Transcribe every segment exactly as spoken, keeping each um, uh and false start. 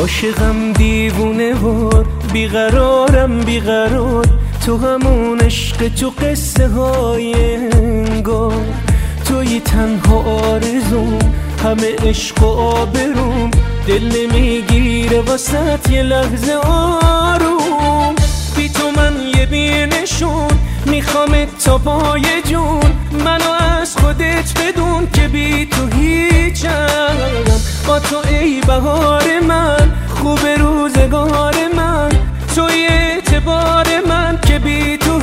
عاشقم دیوونه وار، بیقرارم بیقرار، تو همون عشق تو قصه های انگار، توی تنها آرزوم، همه عشق و آبروم، دل نمیگیره واسط یه لحظه آروم. بی تو من یه بینشون میخوام تا پای جون، منو از خودت بدون که بی تو هیچم. با تو ای بهار من، خوب روزگار من، توی اعتبار من که بی تو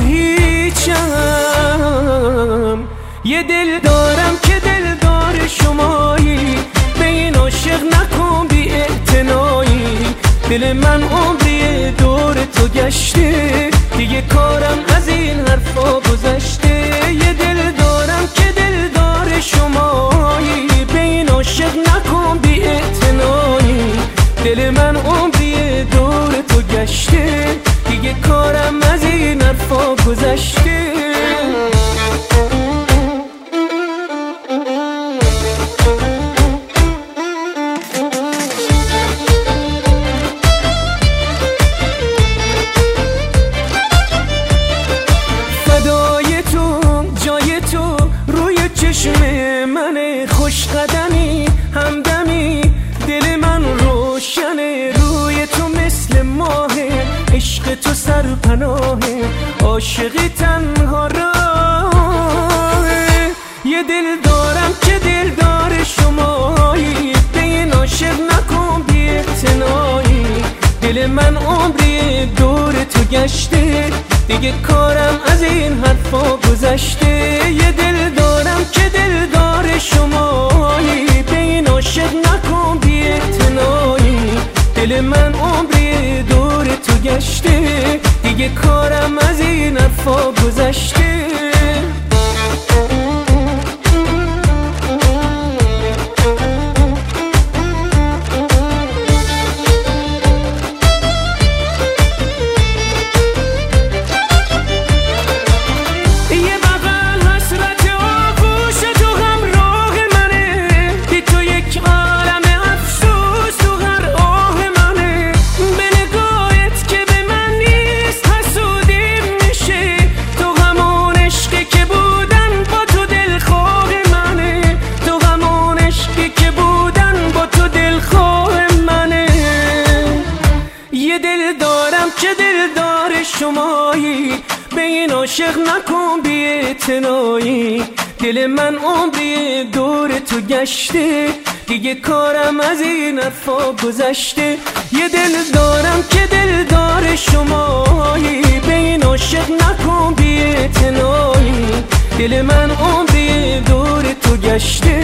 هیچم. یه دل دارم که دلدار شمایی، به این عاشق نکن بی اعتنایی. دل من عمری دور تو گشته، دیگه کارم از این حرفا گذشته. یه دل دارم که دلدار شمایی، به این عاشق نکن بی اعتنایی. دل من عمری دور تو گشته، دیگه کارم از این حرفا گذشته. من خوش قدمی همدمی، دل من روشنه، روی تو مثل ماهه، عشق تو سرپناهه، عاشقی تنها راهه. یه دل دارم که دلدار شمایی، به این عاشق نکن بی اعتنایی. دل من عمری دور تو گشته، دیگه کارم از این حرفا گذشته. یه دل دارم که دلدار شمایی، به این عاشق نکن بی اعتنایی. دل من عمری دور تو گشته، دیگه کارم از این حرفا گذشته. که دلدار شمایی، به این عاشق نکن بی اعتنایی. دل من عمری دور تو گشته، دیگه کارم از این حرفا گذشته. یه دل دارم که دلدار شمایی، به این عاشق نکن بی اعتنایی. دل من عمری دور تو گشته،